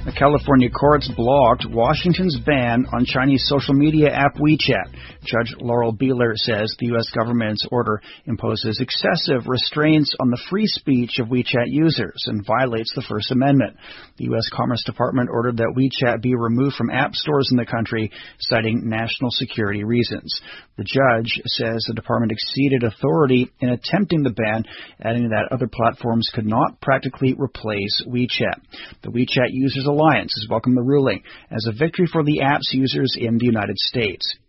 The California courts blocked Washington's ban on Chinese social media app WeChat. Judge Laurel Beeler says the U.S. government's order imposes excessive restraints on the free speech of WeChat users and violates the First Amendment. The U.S. Commerce Department ordered that WeChat be removed from app stores in the country, citing national security reasons. The judge says the department exceeded authority in attempting the ban, adding that other platforms could not practically replace WeChat. The WeChat Users Alliance has welcomed the ruling as a victory for the app's users in the United States.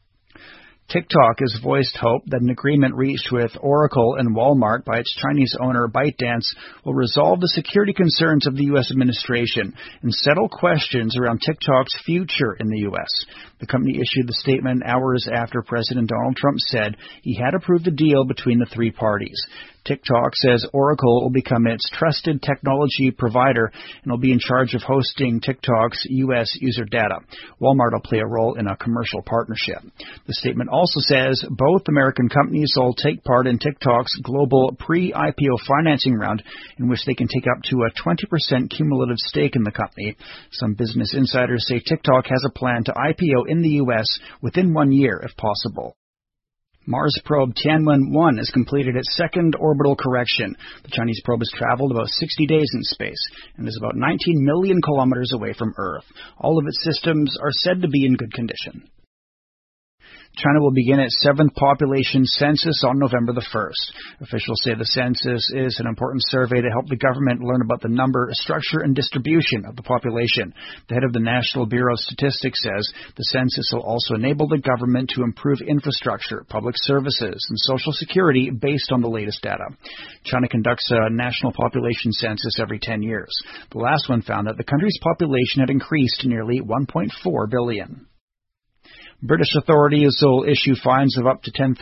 TikTok has voiced hope that an agreement reached with Oracle and Walmart by its Chinese owner ByteDance will resolve the security concerns of the U.S. administration and settle questions around TikTok's future in the U.S. The company issued the statement hours after President Donald Trump said he had approved the deal between the three parties. TikTok says Oracle will become its trusted technology provider and will be in charge of hosting TikTok's U.S. user data. Walmart will play a role in a commercial partnership. The statement also says both American companies will take part in TikTok's global pre-IPO financing round, in which they can take up to a 20% cumulative stake in the company. Some business insiders say TikTok has a plan to IPO in the U.S. within 1 year, if possible. Mars probe Tianwen-1 has completed its second orbital correction. The Chinese probe has traveled about 60 days in space and is about 19 million kilometers away from Earth. All of its systems are said to be in good condition. China will begin its seventh population census on November the 1st. Officials say the census is an important survey to help the government learn about the number, structure, and distribution of the population. The head of the National Bureau of Statistics says the census will also enable the government to improve infrastructure, public services, and social security based on the latest data. China conducts a national population census every 10 years. The last one found that the country's population had increased to nearly 1.4 billion. British authorities will issue fines of up to £10,000,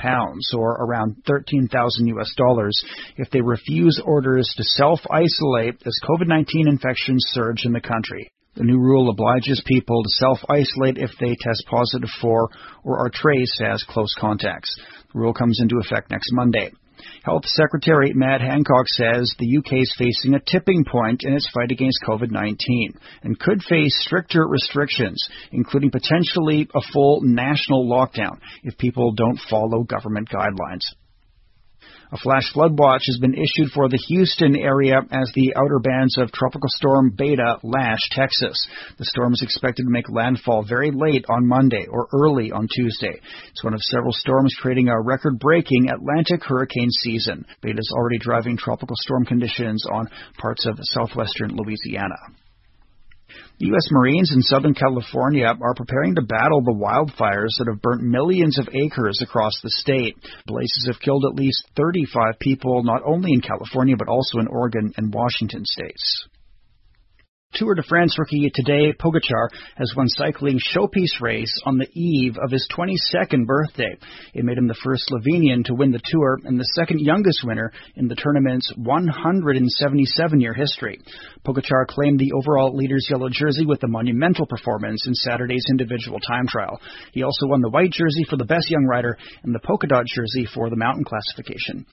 or around $13,000 US, if they refuse orders to self-isolate as COVID-19 infections surge in the country. The new rule obliges people to self-isolate if they test positive for or are traced as close contacts. The rule comes into effect next Monday. Health Secretary Matt Hancock says the UK is facing a tipping point in its fight against COVID-19 and could face stricter restrictions, including potentially a full national lockdown if people don't follow government guidelines. A flash flood watch has been issued for the Houston area as the outer bands of Tropical Storm Beta lash Texas. The storm is expected to make landfall very late on Monday or early on Tuesday. It's one of several storms creating a record-breaking Atlantic hurricane season. Beta is already driving tropical storm conditions on parts of southwestern Louisiana. The U.S. Marines in Southern California are preparing to battle the wildfires that have burnt millions of acres across the state. Blazes have killed at least 35 people, not only in California, but also in Oregon and Washington states. Tour de France rookie Tadej Pogačar has won cycling showpiece race on the eve of his 22nd birthday. It made him the first Slovenian to win the Tour and the second youngest winner in the tournament's 177-year history. Pogačar claimed the overall leader's yellow jersey with a monumental performance in Saturday's individual time trial. He also won the white jersey for the best young rider and the polka dot jersey for the mountain classification.